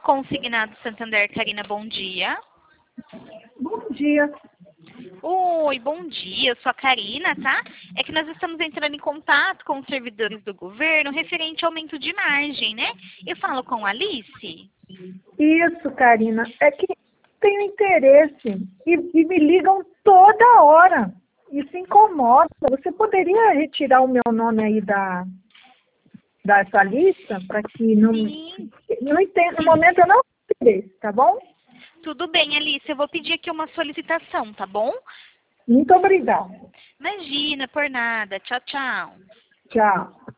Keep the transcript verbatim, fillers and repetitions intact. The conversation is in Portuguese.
Consignado Santander, Karina, bom dia. Bom dia. Oi, bom dia, eu sou a Karina, tá? É que nós estamos entrando em contato com os servidores do governo referente ao aumento de margem, né? Eu falo com a Alice. Isso, Karina. É que tenho interesse e, e me ligam toda hora. Isso incomoda. Você poderia retirar o meu nome aí da, dessa lista para que não, Sim. não entendo, no momento eu não tenho interesse, tá bom? Tudo bem, Alice, eu vou pedir aqui uma solicitação, tá bom? Muito obrigada. Imagina, por nada. Tchau, tchau. Tchau.